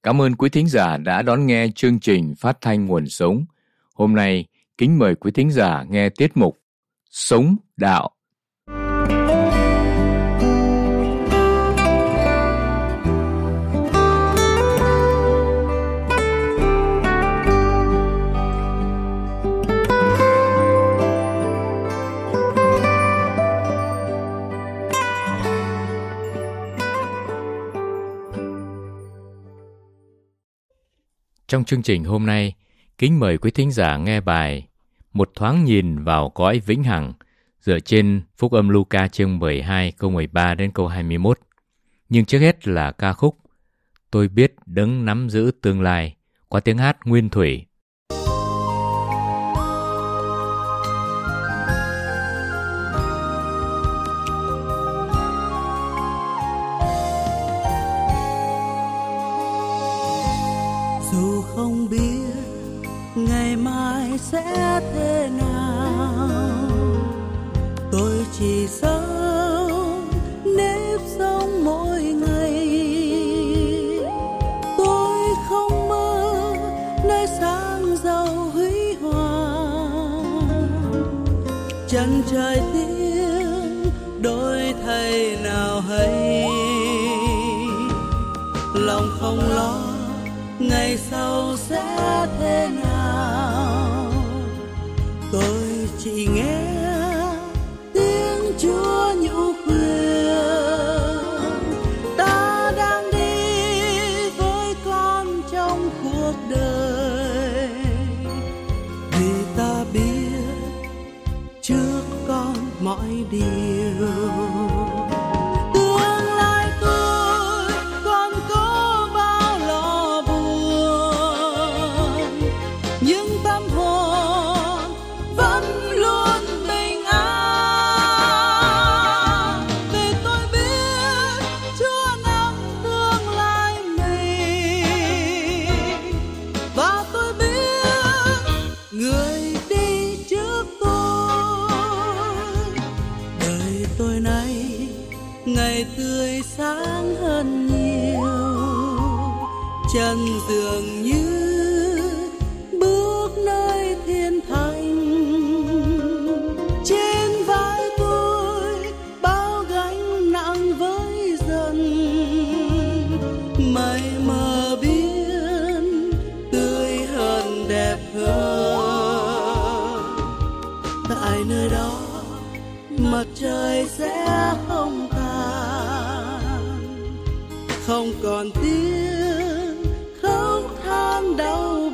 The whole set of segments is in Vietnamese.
Cảm ơn quý thính giả đã đón nghe chương trình Phát thanh Nguồn Sống. Hôm nay, kính mời quý thính giả nghe tiết mục Sống Đạo. Trong chương trình hôm nay, kính mời quý thính giả nghe bài Một thoáng nhìn vào cõi vĩnh hằng dựa trên Phúc âm Luca chương 12 câu 13 đến câu 21. Nhưng trước hết là ca khúc Tôi biết Đấng nắm giữ tương lai qua tiếng hát Nguyên Thủy. Dù không biết ngày mai sẽ thế nào, tôi chỉ sống nếp sống mỗi ngày. Tôi không mơ nơi sáng giàu huy hoàng, chân trời tiếng đổi thay nào hay, lòng không lo ngày sau sẽ thế nào. Tôi chỉ nghe tiếng Chúa nhủ khuyên, ta đang đi với con trong cuộc đời, vì ta biết trước con mọi điều. Chân dường như bước nơi thiên thành, trên vai tôi bao gánh nặng với dần, mây mờ biên tươi hơn đẹp hơn. Tại nơi đó mặt trời sẽ không tàn, không còn tiếng đau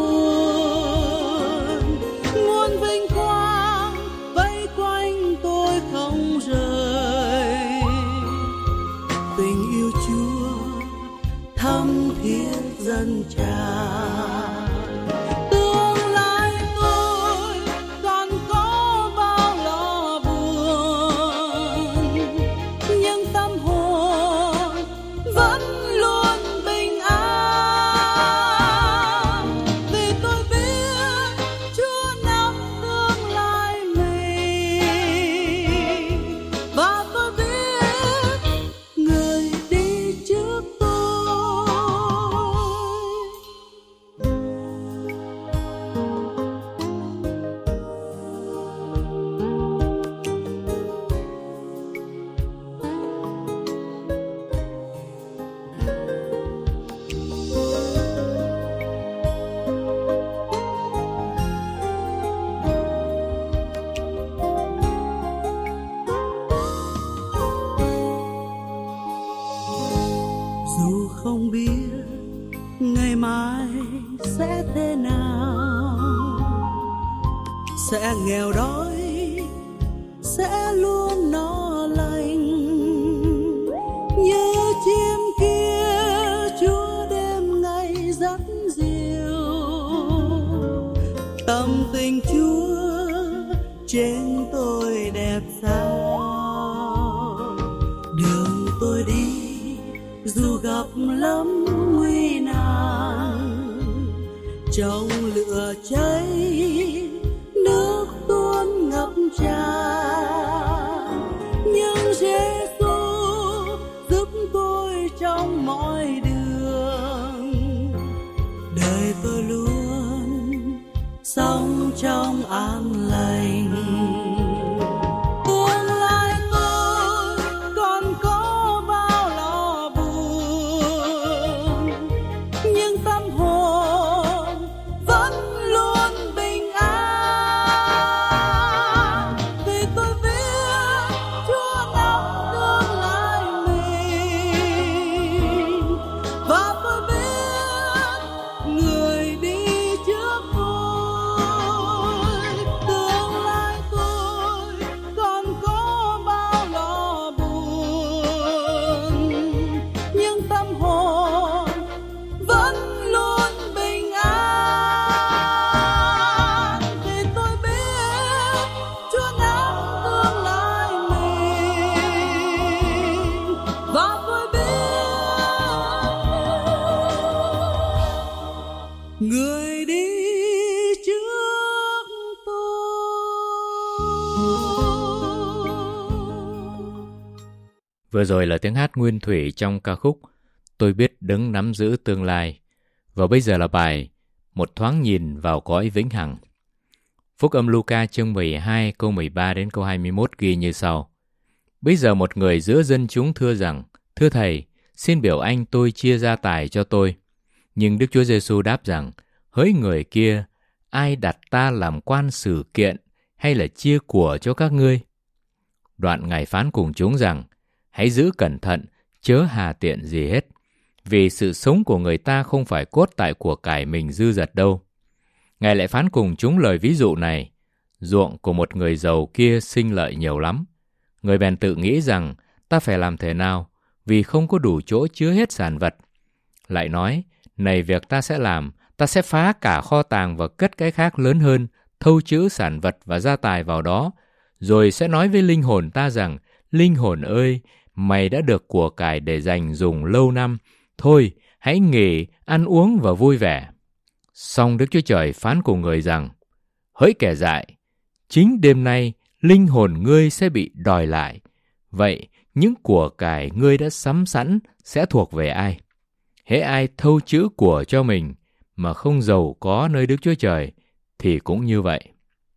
buồn, muôn vinh quang vây quanh tôi không rời. Tình yêu Chúa thắm thiết dâng tràn, tương lai tôi còn có bao lo buồn, nhưng tâm hồn vẫn luôn bình an. Không biết ngày mai sẽ thế nào, sẽ nghèo đói, sẽ luôn no lành, như chim kia Chúa đêm ngày dắt dìu. Tâm tình Chúa trên tôi đẹp sao, đường tôi đi dù gặp lắm nguy nan, trong lửa cháy nước tuôn ngập tràn, nhưng Giêsu giúp tôi trong mọi đường, đời tôi luôn sống trong an lành. Tương lai tôi còn có bao lo buồn, nhưng tâm hồn vẫn luôn bình an. Vì tôi biết Chúa nắm tương lai mình, và tôi biết người đi trước tôi. Tương lai tôi còn có bao lo buồn, nhưng tâm hồn vẫn luôn bình an. Vì tôi biết Chúa nắm tương lai mình, và tôi biết người đi trước tôi. Vừa rồi là tiếng hát nguyên thủy trong ca khúc Tôi biết Đấng nắm giữ tương lai. Và bây giờ là bài Một thoáng nhìn vào cõi vĩnh hằng. Phúc âm Luca chương 12 câu 13 đến câu 21 ghi như sau. Bây giờ một người giữa dân chúng thưa rằng: Thưa Thầy, xin biểu anh tôi chia gia tài cho tôi. Nhưng Đức Chúa Giêsu đáp rằng: Hỡi người kia, ai đặt ta làm quan xử kiện hay là chia của cho các ngươi? Đoạn Ngài phán cùng chúng rằng: Hãy giữ cẩn thận, chớ hà tiện gì hết, vì sự sống của người ta không phải cốt tại của cải mình dư dật đâu. Ngài lại phán cùng chúng lời ví dụ này: Ruộng của một người giàu kia sinh lợi nhiều lắm. Người bèn tự nghĩ rằng: Ta phải làm thế nào, vì không có đủ chỗ chứa hết sản vật. Lại nói: Này việc ta sẽ làm, ta sẽ phá cả kho tàng và cất cái khác lớn hơn, thâu chữ sản vật và gia tài vào đó, rồi sẽ nói với linh hồn ta rằng: Linh hồn ơi, mày đã được của cải để dành dùng lâu năm, thôi hãy nghỉ, ăn uống và vui vẻ. Song Đức Chúa Trời phán cùng người rằng: Hỡi kẻ dại, chính đêm nay linh hồn ngươi sẽ bị đòi lại. Vậy những của cải ngươi đã sắm sẵn sẽ thuộc về ai? Hễ ai thâu chữ của cho mình mà không giàu có nơi Đức Chúa Trời thì cũng như vậy.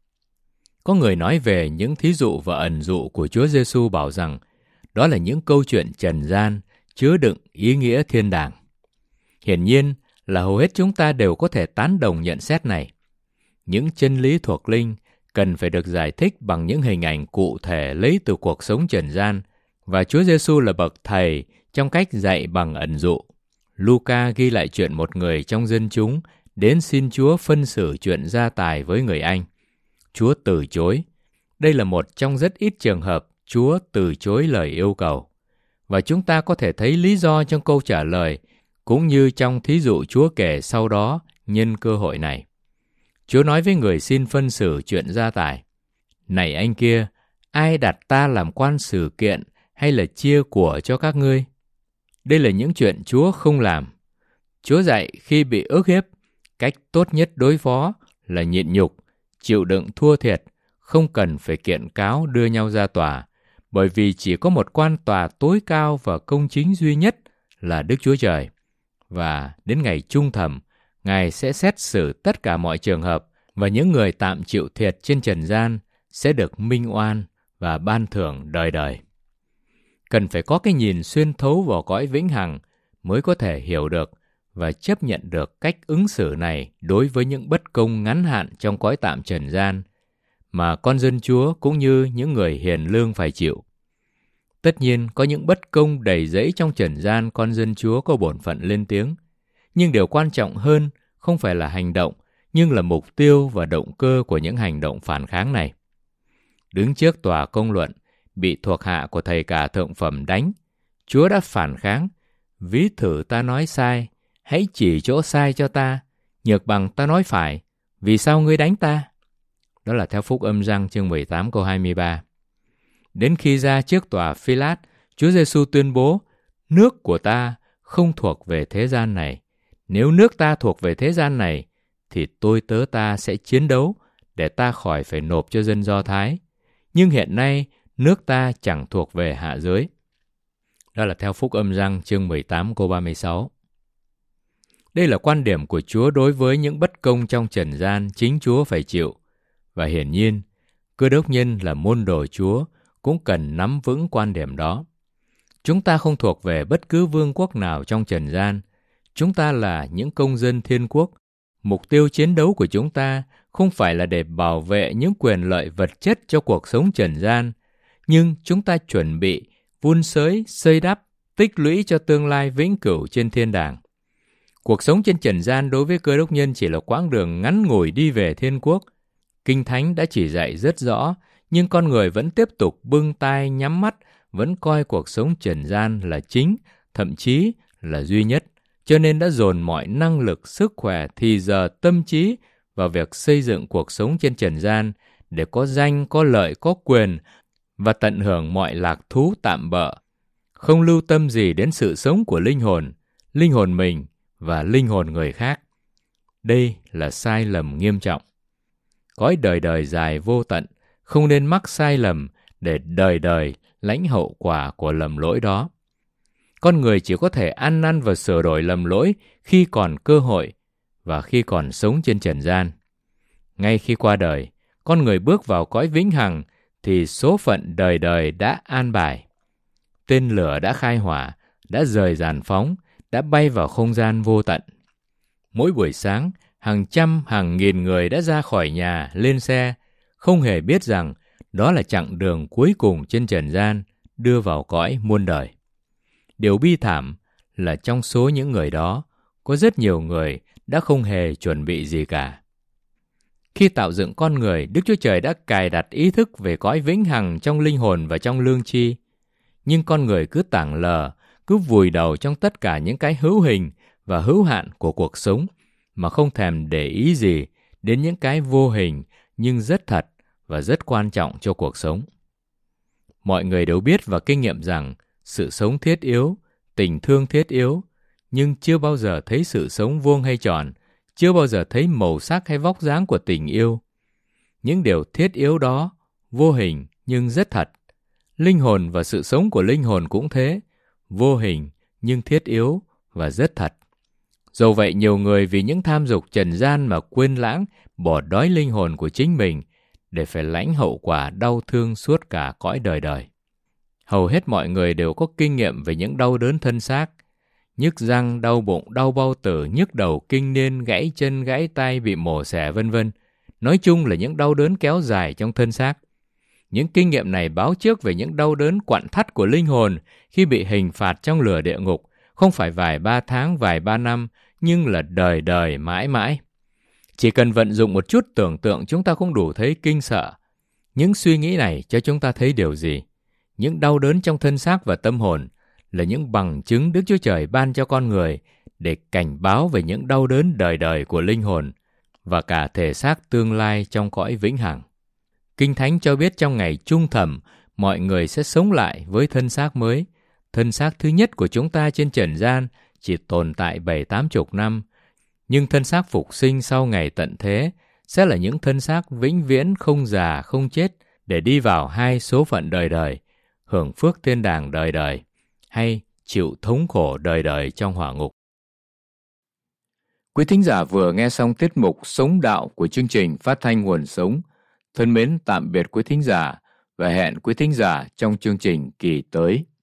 Có người nói về những thí dụ và ẩn dụ của Chúa Giêsu bảo rằng đó là những câu chuyện trần gian chứa đựng ý nghĩa thiên đàng. Hiển nhiên là hầu hết chúng ta đều có thể tán đồng nhận xét này. Những chân lý thuộc linh cần phải được giải thích bằng những hình ảnh cụ thể lấy từ cuộc sống trần gian, và Chúa Giêsu là bậc thầy trong cách dạy bằng ẩn dụ. Luca ghi lại chuyện một người trong dân chúng đến xin Chúa phân xử chuyện gia tài với người anh. Chúa từ chối. Đây là một trong rất ít trường hợp Chúa từ chối lời yêu cầu. Và chúng ta có thể thấy lý do trong câu trả lời, cũng như trong thí dụ Chúa kể sau đó nhân cơ hội này. Chúa nói với người xin phân xử chuyện gia tài: Này anh kia, ai đặt ta làm quan xử kiện hay là chia của cho các ngươi? Đây là những chuyện Chúa không làm. Chúa dạy khi bị ức hiếp, cách tốt nhất đối phó là nhịn nhục, chịu đựng thua thiệt, không cần phải kiện cáo đưa nhau ra tòa, bởi vì chỉ có một quan tòa tối cao và công chính duy nhất là Đức Chúa Trời. Và đến ngày chung thẩm, Ngài sẽ xét xử tất cả mọi trường hợp, và những người tạm chịu thiệt trên trần gian sẽ được minh oan và ban thưởng đời đời. Cần phải có cái nhìn xuyên thấu vào cõi vĩnh hằng mới có thể hiểu được và chấp nhận được cách ứng xử này đối với những bất công ngắn hạn trong cõi tạm trần gian mà con dân Chúa cũng như những người hiền lương phải chịu. Tất nhiên, có những bất công đầy rẫy trong trần gian con dân Chúa có bổn phận lên tiếng, nhưng điều quan trọng hơn không phải là hành động, nhưng là mục tiêu và động cơ của những hành động phản kháng này. Đứng trước tòa công luận, bị thuộc hạ của thầy cả thượng phẩm đánh, Chúa đã phản kháng: Ví thử ta nói sai, hãy chỉ chỗ sai cho ta, nhược bằng ta nói phải, vì sao ngươi đánh ta? Đó là theo Phúc âm Giăng chương 18 câu 23. Đến khi ra trước tòa Phi-lát, Chúa Giêsu tuyên bố: Nước của ta không thuộc về thế gian này. Nếu nước ta thuộc về thế gian này, thì tôi tớ ta sẽ chiến đấu để ta khỏi phải nộp cho dân Do Thái. Nhưng hiện nay, nước ta chẳng thuộc về hạ giới. Đó là theo Phúc âm Giăng chương 18 câu 36. Đây là quan điểm của Chúa đối với những bất công trong trần gian chính Chúa phải chịu. Và hiển nhiên, Cơ Đốc nhân là môn đồ Chúa cũng cần nắm vững quan điểm đó. Chúng ta không thuộc về bất cứ vương quốc nào trong trần gian. Chúng ta là những công dân thiên quốc. Mục tiêu chiến đấu của chúng ta không phải là để bảo vệ những quyền lợi vật chất cho cuộc sống trần gian, nhưng chúng ta chuẩn bị vun sới, xây đắp, tích lũy cho tương lai vĩnh cửu trên thiên đàng. Cuộc sống trên trần gian đối với Cơ Đốc nhân chỉ là quãng đường ngắn ngủi đi về thiên quốc. Kinh Thánh đã chỉ dạy rất rõ, nhưng con người vẫn tiếp tục bưng tai nhắm mắt, vẫn coi cuộc sống trần gian là chính, thậm chí là duy nhất, cho nên đã dồn mọi năng lực, sức khỏe, thì giờ, tâm trí vào việc xây dựng cuộc sống trên trần gian để có danh, có lợi, có quyền và tận hưởng mọi lạc thú tạm bợ, không lưu tâm gì đến sự sống của linh hồn mình và linh hồn người khác. Đây là sai lầm nghiêm trọng. Cõi đời đời dài vô tận, không nên mắc sai lầm để đời đời lãnh hậu quả của lầm lỗi đó. Con người chỉ có thể ăn năn và sửa đổi lầm lỗi khi còn cơ hội và khi còn sống trên trần gian. Ngay khi qua đời, con người bước vào cõi vĩnh hằng thì số phận đời đời đã an bài. Tên lửa đã khai hỏa, đã rời giàn phóng, đã bay vào không gian vô tận. Mỗi buổi sáng, hàng trăm, hàng nghìn người đã ra khỏi nhà, lên xe, không hề biết rằng đó là chặng đường cuối cùng trên trần gian, đưa vào cõi muôn đời. Điều bi thảm là trong số những người đó, có rất nhiều người đã không hề chuẩn bị gì cả. Khi tạo dựng con người, Đức Chúa Trời đã cài đặt ý thức về cõi vĩnh hằng trong linh hồn và trong lương tri. Nhưng con người cứ tảng lờ, cứ vùi đầu trong tất cả những cái hữu hình và hữu hạn của cuộc sống, mà không thèm để ý gì đến những cái vô hình nhưng rất thật và rất quan trọng cho cuộc sống. Mọi người đều biết và kinh nghiệm rằng sự sống thiết yếu, tình thương thiết yếu, nhưng chưa bao giờ thấy sự sống vuông hay tròn, chưa bao giờ thấy màu sắc hay vóc dáng của tình yêu. Những điều thiết yếu đó, vô hình nhưng rất thật. Linh hồn và sự sống của linh hồn cũng thế, vô hình nhưng thiết yếu và rất thật. Dẫu vậy, nhiều người vì những tham dục trần gian mà quên lãng, bỏ đói linh hồn của chính mình để phải lãnh hậu quả đau thương suốt cả cõi đời đời. Hầu hết mọi người đều có kinh nghiệm về những đau đớn thân xác, nhức răng, đau bụng, đau bao tử, nhức đầu, kinh niên, gãy chân, gãy tay, bị mổ xẻ vân vân. Nói chung là những đau đớn kéo dài trong thân xác. Những kinh nghiệm này báo trước về những đau đớn quặn thắt của linh hồn khi bị hình phạt trong lửa địa ngục, không phải vài 3 tháng, vài 3 năm, nhưng là đời đời mãi mãi. Chỉ cần vận dụng một chút tưởng tượng, chúng ta cũng đủ thấy kinh sợ. Những suy nghĩ này cho chúng ta thấy điều gì? Những đau đớn trong thân xác và tâm hồn là những bằng chứng Đức Chúa Trời ban cho con người để cảnh báo về những đau đớn đời đời của linh hồn và cả thể xác tương lai trong cõi vĩnh hằng. Kinh Thánh cho biết trong ngày chung thẩm, mọi người sẽ sống lại với thân xác mới. Thân xác thứ nhất của chúng ta trên trần gian chỉ tồn tại 70-80 năm, nhưng thân xác phục sinh sau ngày tận thế sẽ là những thân xác vĩnh viễn không già không chết để đi vào hai số phận đời đời, hưởng phước thiên đàng đời đời, hay chịu thống khổ đời đời trong hỏa ngục. Quý thính giả vừa nghe xong tiết mục Sống Đạo của chương trình phát thanh Nguồn Sống. Thân mến tạm biệt quý thính giả và hẹn quý thính giả trong chương trình kỳ tới.